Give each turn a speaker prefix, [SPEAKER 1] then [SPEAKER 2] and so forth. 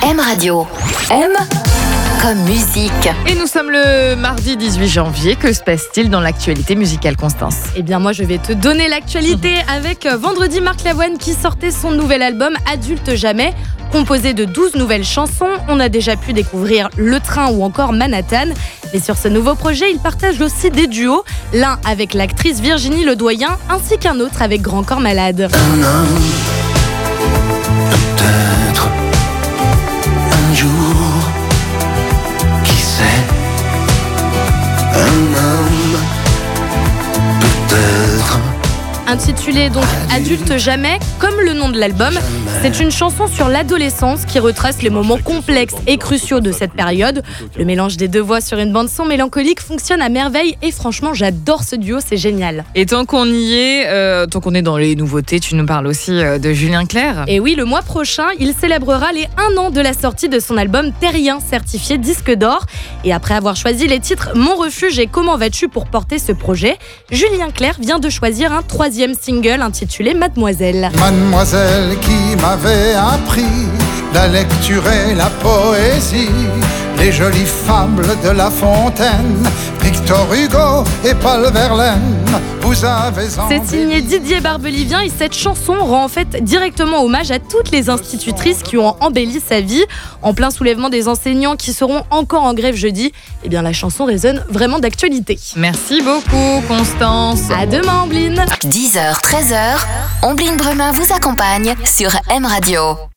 [SPEAKER 1] M Radio. M comme musique.
[SPEAKER 2] Et nous sommes le mardi 18 janvier. Que se passe-t-il dans l'actualité musicale, Constance ?
[SPEAKER 3] Eh bien moi je vais te donner l'actualité avec vendredi Marc Lavoine qui sortait son nouvel album Adulte Jamais. Composé de 12 nouvelles chansons, on a déjà pu découvrir Le Train ou encore Manhattan. Et sur ce nouveau projet, il partage aussi des duos, l'un avec l'actrice Virginie Ledoyen ainsi qu'un autre avec Grand Corps Malade.
[SPEAKER 4] Un homme, peut-être un jour, qui sait, un homme, peut-être.
[SPEAKER 3] Intitulé donc Adulte Jamais, comme le nom de l'album, c'est une chanson sur l'adolescence qui retrace les moments complexes et cruciaux de cette période. Le mélange des deux voix sur une bande-son mélancolique fonctionne à merveille et franchement j'adore ce duo, c'est génial.
[SPEAKER 2] Et tant qu'on y est, tant qu'on est dans les nouveautés, tu nous parles aussi de Julien Clerc.
[SPEAKER 3] Et oui, le mois prochain, il célébrera les 1 an de la sortie de son album Terrien, certifié disque d'or. Et après avoir choisi les titres Mon Refuge et Comment vas-tu pour porter ce projet, Julien Clerc vient de choisir un 3e single intitulé Mademoiselle.
[SPEAKER 4] Mademoiselle qui m'avait appris la lecture et la poésie, les jolies fables de La Fontaine, Victor Hugo et Paul Verlaine. Vous avez
[SPEAKER 3] C'est signé Didier Barbelivien et cette chanson rend en fait directement hommage à toutes les institutrices qui ont embelli sa vie. En plein soulèvement des enseignants qui seront encore en grève jeudi, eh bien la chanson résonne vraiment d'actualité.
[SPEAKER 2] Merci beaucoup, Constance.
[SPEAKER 3] À demain, Ambline.
[SPEAKER 1] 10h, 13h, Ambline Bremin vous accompagne sur M Radio.